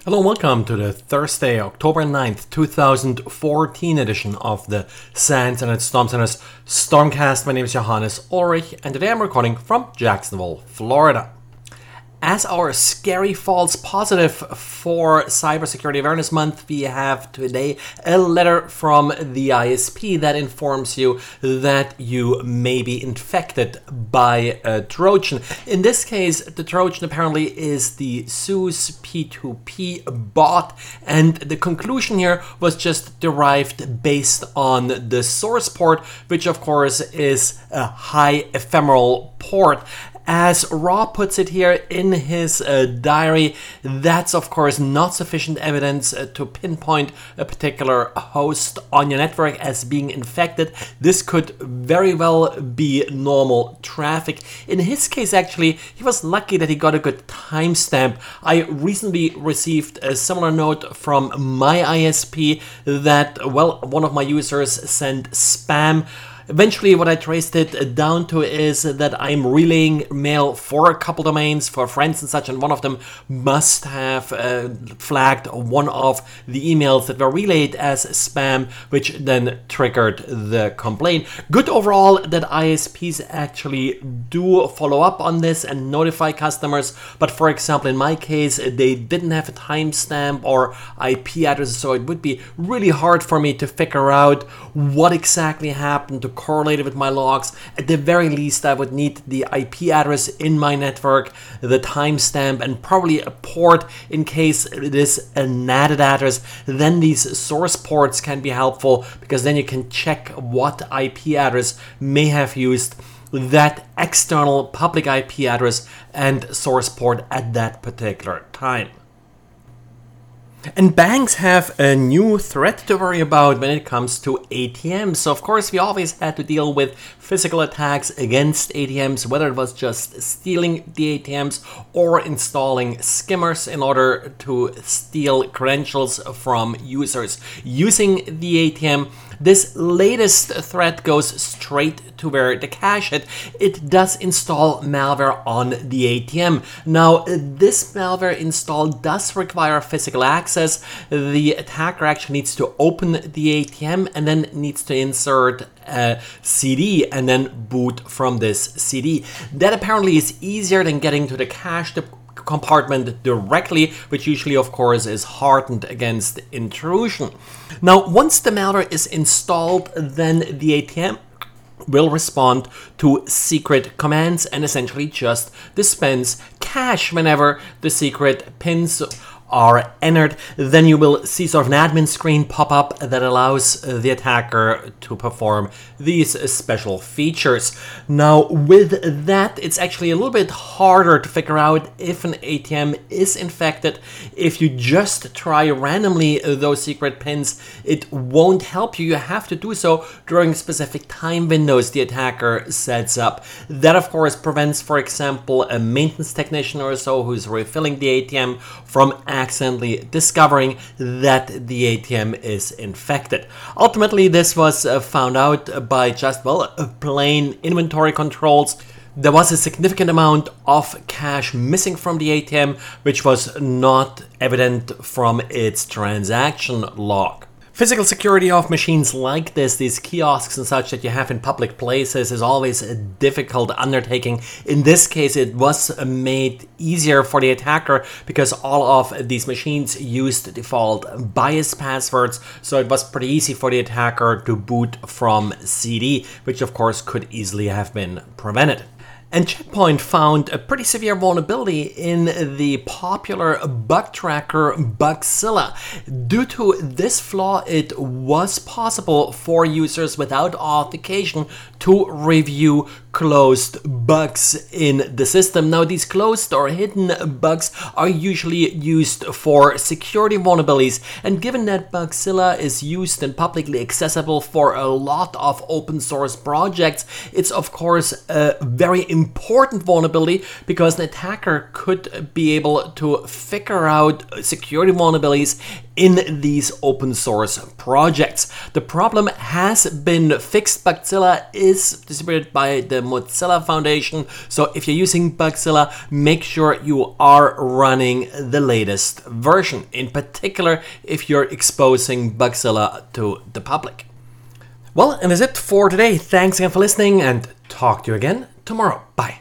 Hello and welcome to the Thursday, October 9th, 2014 edition of the SANS Internet Storm Center's Stormcast. My name is Johannes Ulrich and today I'm recording from Jacksonville, Florida. As our scary false positive for Cybersecurity Awareness Month, we have today a letter from the ISP that informs you that you may be infected by a Trojan. In this case, the Trojan apparently is the SUSE P2P bot, and the conclusion here was just derived based on the source port, which of course is a high ephemeral port. As Rob puts it here in his diary, that's of course not sufficient evidence to pinpoint a particular host on your network as being infected. This could very well be normal traffic. In his case, actually, he was lucky that he got a good timestamp. I recently received a similar note from my ISP that, one of my users sent spam. Eventually, what I traced it down to is that I'm relaying mail for a couple domains, for friends and such, and one of them must have flagged one of the emails that were relayed as spam, which then triggered the complaint. Good overall that ISPs actually do follow up on this and notify customers, but for example, in my case, they didn't have a timestamp or IP address, so it would be really hard for me to figure out what exactly happened to correlate it with my logs. At the very least, I would need the IP address in my network, the timestamp, and probably a port in case it is a NAT address. Then these source ports can be helpful because then you can check what IP address may have used that external public IP address and source port at that particular time. And banks have a new threat to worry about when it comes to ATMs. So of course we always had to deal with physical attacks against ATMs, whether it was just stealing the ATMs or installing skimmers in order to steal credentials from users using the ATM. This latest threat goes straight to where the cache hit. It does install malware on the ATM. Now, this malware install does require physical access. The attacker actually needs to open the ATM and then needs to insert a CD and then boot from this CD. That apparently is easier than getting to the cache compartment directly, which usually of course is hardened against intrusion. Now, once the malware is installed, then the ATM will respond to secret commands and essentially just dispense cache whenever the secret pins are entered. Then you will see sort of an admin screen pop up that allows the attacker to perform these special features. Now, with that, it's actually a little bit harder to figure out if an ATM is infected. If you just try randomly those secret pins, it won't help you. You have to do so during specific time windows the attacker sets up. That, of course, prevents, for example, a maintenance technician or so who's refilling the ATM from accidentally discovering that the ATM is infected. Ultimately, this was found out by just, plain inventory controls. There was a significant amount of cash missing from the ATM, which was not evident from its transaction log. Physical security of machines like this, these kiosks and such that you have in public places, is always a difficult undertaking. In this case, it was made easier for the attacker because all of these machines used default BIOS passwords, so it was pretty easy for the attacker to boot from CD, which of course could easily have been prevented. And Check Point found a pretty severe vulnerability in the popular bug tracker Bugzilla. Due to this flaw, it was possible for users without authentication to review closed bugs in the system. Now, these closed or hidden bugs are usually used for security vulnerabilities, and given that Bugzilla is used and publicly accessible for a lot of open source projects, it's of course a very important vulnerability because an attacker could be able to figure out security vulnerabilities in these open source projects. The problem has been fixed. Bugzilla is distributed by the Mozilla Foundation, so if you're using Bugzilla, make sure you are running the latest version, in particular if you're exposing Bugzilla to the public. Well, and that's it for today. Thanks again for listening, and talk to you again tomorrow. Bye.